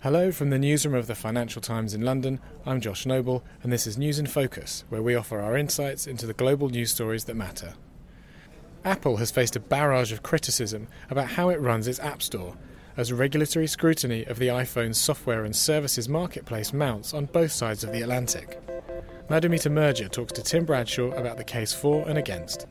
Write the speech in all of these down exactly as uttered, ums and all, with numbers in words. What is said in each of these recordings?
Hello from the newsroom of the Financial Times in London. I'm Josh Noble, and this is News in Focus, where we offer our insights into the global news stories that matter. Apple has faced a barrage of criticism about how it runs its App Store, as regulatory scrutiny of the iPhone's software and services marketplace mounts on both sides of the Atlantic. Madhumita Murja talks to Tim Bradshaw about the case for and against.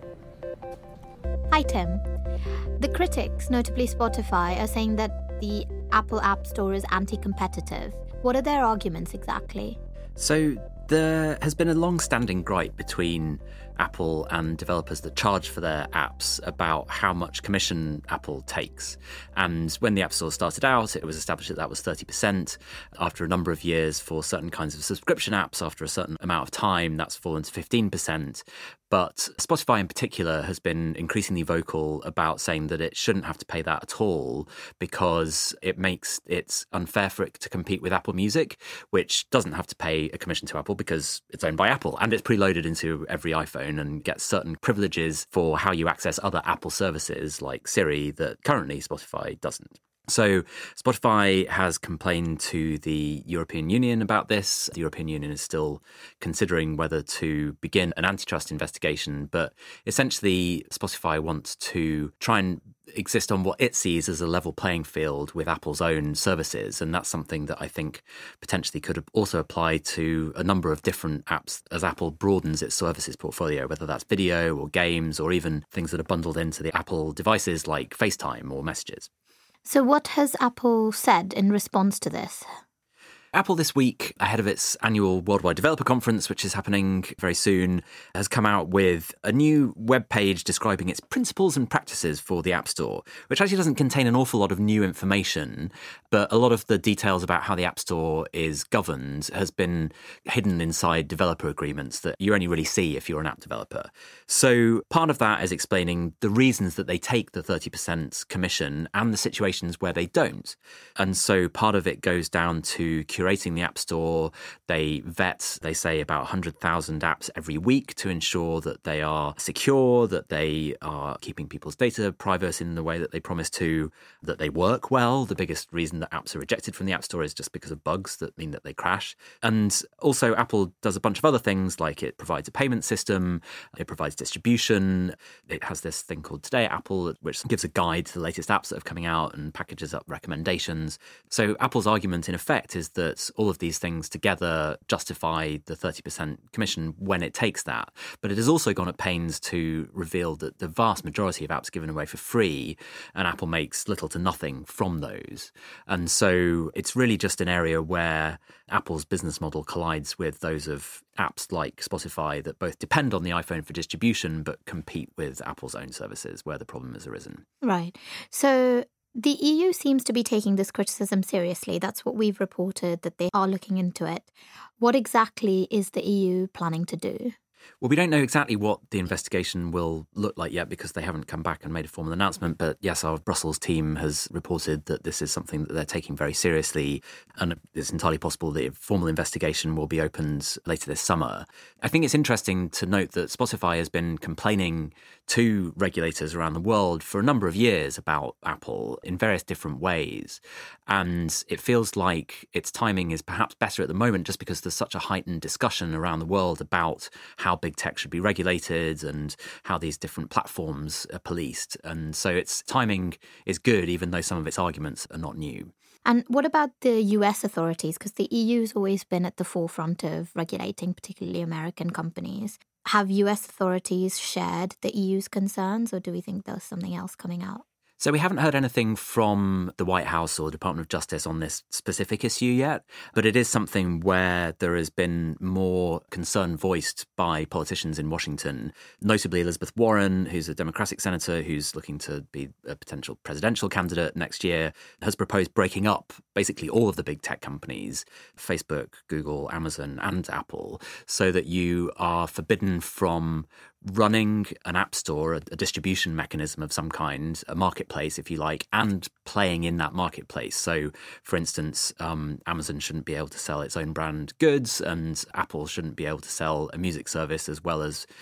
Hi, Tim. The critics, notably Spotify, are saying that the Apple App Store is anti-competitive. What are their arguments exactly? So there has been a long-standing gripe between Apple and developers that charge for their apps about how much commission Apple takes. And when the App Store started out, it was established that that was thirty percent. After a number of years, for certain kinds of subscription apps, after a certain amount of time, that's fallen to fifteen percent. But Spotify in particular has been increasingly vocal about saying that it shouldn't have to pay that at all because it makes it unfair for it to compete with Apple Music, which doesn't have to pay a commission to Apple because it's owned by Apple and it's preloaded into every iPhone and gets certain privileges for how you access other Apple services like Siri that currently Spotify doesn't. So Spotify has complained to the European Union about this. The European Union is still considering whether to begin an antitrust investigation, but essentially Spotify wants to try and exist on what it sees as a level playing field with Apple's own services. And that's something that I think potentially could also apply to a number of different apps as Apple broadens its services portfolio, whether that's video or games or even things that are bundled into the Apple devices like FaceTime or Messages. So what has Apple said in response to this? Apple this week, ahead of its annual Worldwide Developer Conference, which is happening very soon, has come out with a new web page describing its principles and practices for the App Store, which actually doesn't contain an awful lot of new information, but a lot of the details about how the App Store is governed has been hidden inside developer agreements that you only really see if you're an app developer. So part of that is explaining the reasons that they take the thirty percent commission and the situations where they don't. And so part of it goes down to curating the App Store. They vet, they say, about one hundred thousand apps every week to ensure that they are secure, that they are keeping people's data private in the way that they promise to, that they work well. The biggest reason that apps are rejected from the App Store is just because of bugs that mean that they crash. And also Apple does a bunch of other things, like it provides a payment system, it provides distribution. It has this thing called Today at Apple, which gives a guide to the latest apps that are coming out and packages up recommendations. So Apple's argument, in effect, is that all of these things together justify the thirty percent commission when it takes that. But it has also gone at pains to reveal that the vast majority of apps are given away for free, and Apple makes little to nothing from those. And so it's really just an area where Apple's business model collides with those of apps like Spotify that both depend on the iPhone for distribution but compete with Apple's own services where the problem has arisen. Right. So the E U seems to be taking this criticism seriously. That's what we've reported, that they are looking into it. What exactly is the E U planning to do? Well, we don't know exactly what the investigation will look like yet because they haven't come back and made a formal announcement. But yes, our Brussels team has reported that this is something that they're taking very seriously. And it's entirely possible that a formal investigation will be opened later this summer. I think it's interesting to note that Spotify has been complaining to regulators around the world for a number of years about Apple in various different ways. And it feels like its timing is perhaps better at the moment just because there's such a heightened discussion around the world about how big tech should be regulated and how these different platforms are policed. And so its timing is good, even though some of its arguments are not new. And what about the U S authorities? Because the E U's always been at the forefront of regulating, particularly American companies. Have U S authorities shared the E U's concerns, or do we think there's something else coming out? So we haven't heard anything from the White House or the Department of Justice on this specific issue yet, but it is something where there has been more concern voiced by politicians in Washington, notably Elizabeth Warren, who's a Democratic senator who's looking to be a potential presidential candidate next year, has proposed breaking up basically all of the big tech companies, Facebook, Google, Amazon, and Apple, so that you are forbidden from running an app store, a, a distribution mechanism of some kind, a marketplace, if you like, and playing in that marketplace. So, for instance, um, Amazon shouldn't be able to sell its own brand goods, and Apple shouldn't be able to sell a music service as well as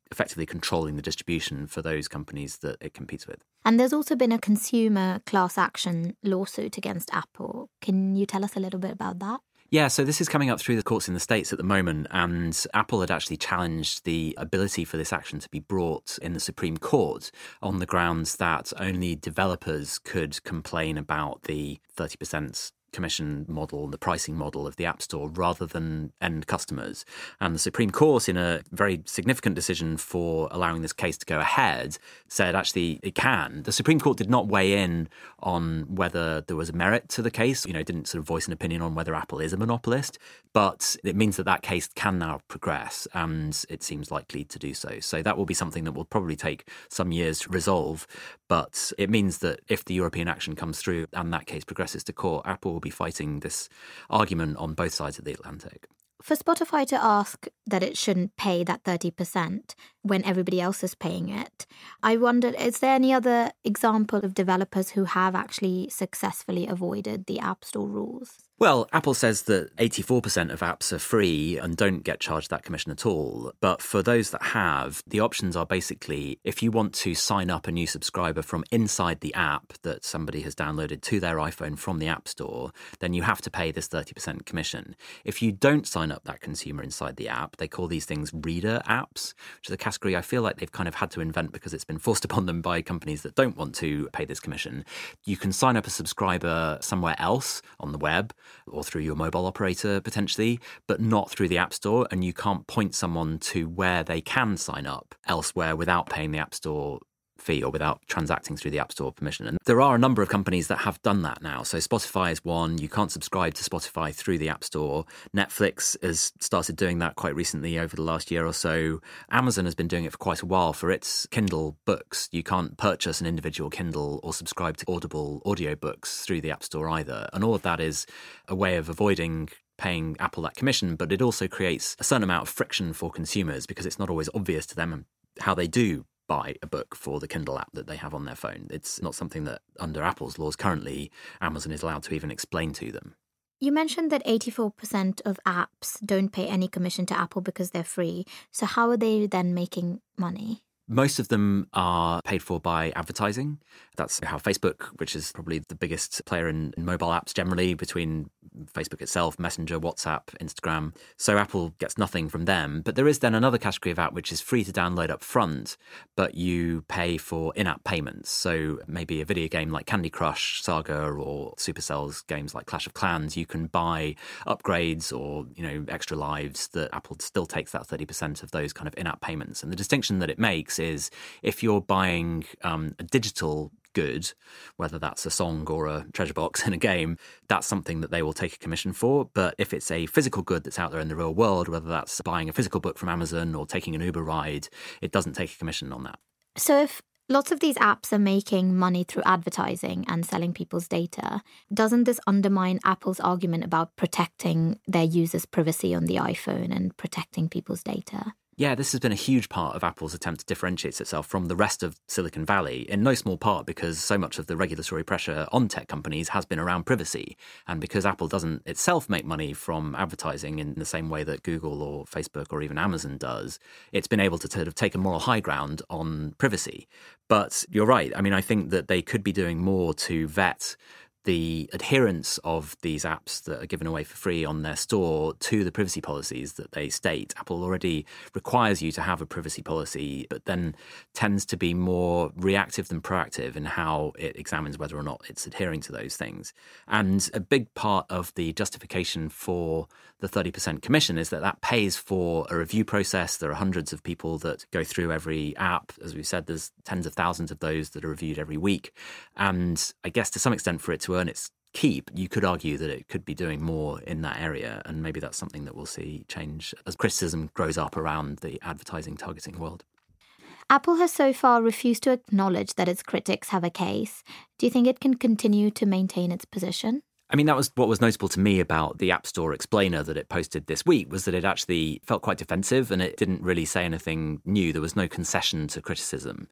effectively controlling the distribution for those companies that it competes with. And there's also been a consumer class action lawsuit against Apple. Can you tell us a little bit about that? Yeah, so this is coming up through the courts in the States at the moment, and Apple had actually challenged the ability for this action to be brought in the Supreme Court on the grounds that only developers could complain about the thirty percent commission model, the pricing model of the App Store, rather than end customers. And the Supreme Court, in a very significant decision for allowing this case to go ahead, said actually it can. The Supreme Court did not weigh in on whether there was a merit to the case, you know, didn't sort of voice an opinion on whether Apple is a monopolist, but it means that that case can now progress, and it seems likely to do so. So that will be something that will probably take some years to resolve, but it means that if the European action comes through and that case progresses to court, Apple will be fighting this argument on both sides of the Atlantic. For Spotify to ask that it shouldn't pay that thirty percent when everybody else is paying it, I wondered, is there any other example of developers who have actually successfully avoided the App Store rules? Well, Apple says that eighty-four percent of apps are free and don't get charged that commission at all. But for those that have, the options are basically, if you want to sign up a new subscriber from inside the app that somebody has downloaded to their iPhone from the App Store, then you have to pay this thirty percent commission. If you don't sign up that consumer inside the app, they call these things reader apps, which is a category I feel like they've kind of had to invent because it's been forced upon them by companies that don't want to pay this commission. You can sign up a subscriber somewhere else on the web, or through your mobile operator potentially, but not through the App Store, and you can't point someone to where they can sign up elsewhere without paying the App Store fee or without transacting through the App Store permission. And there are a number of companies that have done that now. So Spotify is one. You can't subscribe to Spotify through the App Store. Netflix has started doing that quite recently over the last year or so. Amazon has been doing it for quite a while for its Kindle books. You can't purchase an individual Kindle or subscribe to Audible audiobooks through the App Store either. And all of that is a way of avoiding paying Apple that commission, but it also creates a certain amount of friction for consumers because it's not always obvious to them how they do buy a book for the Kindle app that they have on their phone. It's not something that under Apple's laws currently Amazon is allowed to even explain to them. You mentioned that eighty-four percent of apps don't pay any commission to Apple because they're free. So how are they then making money? Most of them are paid for by advertising. That's how Facebook, which is probably the biggest player in, in mobile apps generally, between Facebook itself, Messenger, WhatsApp, Instagram. So Apple gets nothing from them. But there is then another category of app which is free to download up front, but you pay for in-app payments. So maybe a video game like Candy Crush, Saga, or Supercell's games like Clash of Clans, you can buy upgrades or, you know, extra lives that Apple still takes that thirty percent of those kind of in-app payments. And the distinction that it makes is if you're buying um, a digital good, whether that's a song or a treasure box in a game, that's something that they will take a commission for. But if it's a physical good that's out there in the real world, whether that's buying a physical book from Amazon or taking an Uber ride, it doesn't take a commission on that. So if lots of these apps are making money through advertising and selling people's data, doesn't this undermine Apple's argument about protecting their users' privacy on the iPhone and protecting people's data? Yeah, this has been a huge part of Apple's attempt to differentiate itself from the rest of Silicon Valley, in no small part because so much of the regulatory pressure on tech companies has been around privacy. And because Apple doesn't itself make money from advertising in the same way that Google or Facebook or even Amazon does, it's been able to sort of take a moral high ground on privacy. But you're right. I mean, I think that they could be doing more to vet the adherence of these apps that are given away for free on their store to the privacy policies that they state. Apple already requires you to have a privacy policy, but then tends to be more reactive than proactive in how it examines whether or not it's adhering to those things. And a big part of the justification for the thirty percent commission is that that pays for a review process. There are hundreds of people that go through every app. As we said, there's tens of thousands of those that are reviewed every week. And I guess to some extent for it to earn its keep, you could argue that it could be doing more in that area. And maybe that's something that we'll see change as criticism grows up around the advertising targeting world. Apple has so far refused to acknowledge that its critics have a case. Do you think it can continue to maintain its position? I mean, that was what was notable to me about the App Store explainer that it posted this week, was that it actually felt quite defensive and it didn't really say anything new. There was no concession to criticism.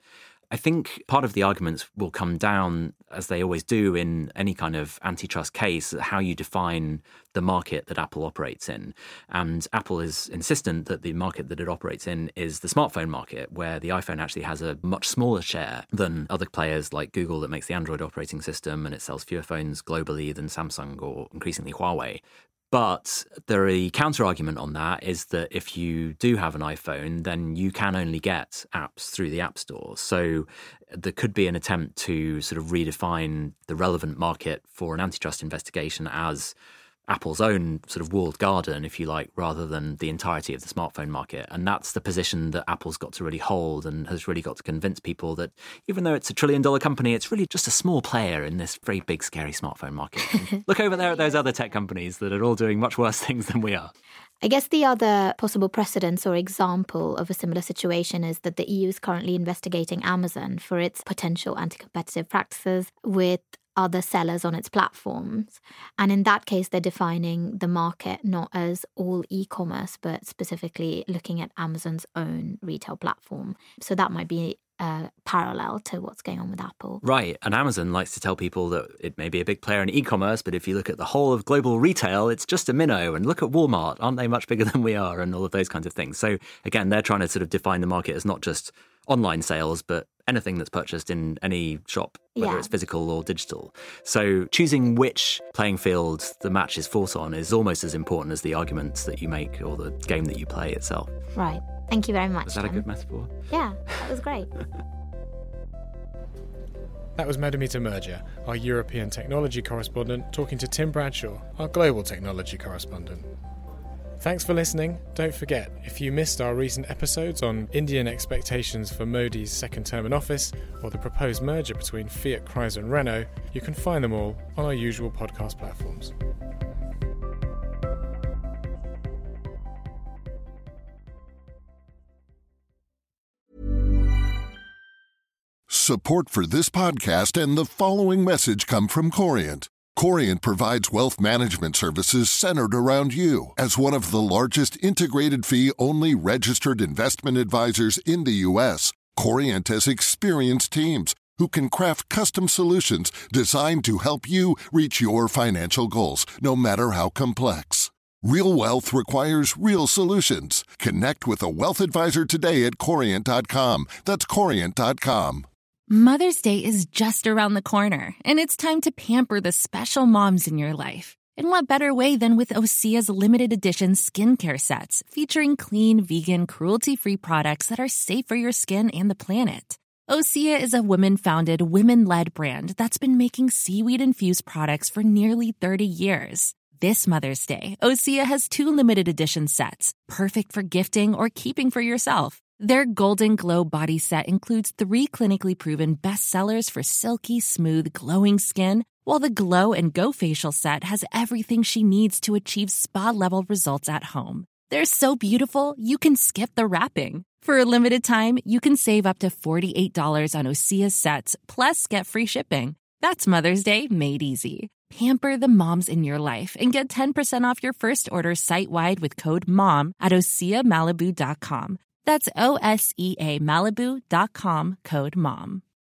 I think part of the arguments will come down, as they always do in any kind of antitrust case, how you define the market that Apple operates in. And Apple is insistent that the market that it operates in is the smartphone market, where the iPhone actually has a much smaller share than other players like Google that makes the Android operating system, and it sells fewer phones globally than Samsung or increasingly Huawei. But the counter-argument on that is that if you do have an iPhone, then you can only get apps through the App Store. So there could be an attempt to sort of redefine the relevant market for an antitrust investigation as Apple's own sort of walled garden, if you like, rather than the entirety of the smartphone market. And that's the position that Apple's got to really hold and has really got to convince people that even though it's a trillion dollar company, it's really just a small player in this very big, scary smartphone market. Look over there at those other tech companies that are all doing much worse things than we are. I guess the other possible precedence or example of a similar situation is that the E U is currently investigating Amazon for its potential anti-competitive practices with other sellers on its platforms. And in that case, they're defining the market not as all e-commerce, but specifically looking at Amazon's own retail platform. So that might be a parallel to what's going on with Apple. Right. And Amazon likes to tell people that it may be a big player in e-commerce, but if you look at the whole of global retail, it's just a minnow. And look at Walmart. Aren't they much bigger than we are? And all of those kinds of things. So again, they're trying to sort of define the market as not just online sales, but anything that's purchased in any shop, whether Yeah. it's physical or digital. So choosing which playing field the match is fought on is almost as important as the arguments that you make or the game that you play itself. Right. Thank you very much. Is that a Tim. good metaphor? Yeah, that was great. That was Medamita Mergia, our European technology correspondent, talking to Tim Bradshaw, our global technology correspondent. Thanks for listening. Don't forget, if you missed our recent episodes on Indian expectations for Modi's second term in office or the proposed merger between Fiat Chrysler and Renault, you can find them all on our usual podcast platforms. Support for this podcast and the following message come from Corient. Corient provides wealth management services centered around you. As one of the largest integrated fee-only registered investment advisors in the U S, Corient has experienced teams who can craft custom solutions designed to help you reach your financial goals, no matter how complex. Real wealth requires real solutions. Connect with a wealth advisor today at corient dot com. That's corient dot com. Mother's Day is just around the corner, and it's time to pamper the special moms in your life. And what better way than with Osea's limited edition skincare sets, featuring clean, vegan, cruelty-free products that are safe for your skin and the planet. Osea is a women-founded, women-led brand that's been making seaweed-infused products for nearly thirty years. This Mother's Day, Osea has two limited edition sets, perfect for gifting or keeping for yourself. Their Golden Glow body set includes three clinically proven bestsellers for silky, smooth, glowing skin, while the Glow and Go facial set has everything she needs to achieve spa-level results at home. They're so beautiful, you can skip the wrapping. For a limited time, you can save up to forty-eight dollars on Osea sets, plus get free shipping. That's Mother's Day made easy. Pamper the moms in your life and get ten percent off your first order site-wide with code MOM at osea malibu dot com. That's O S E A Malibu dot com, code MOM.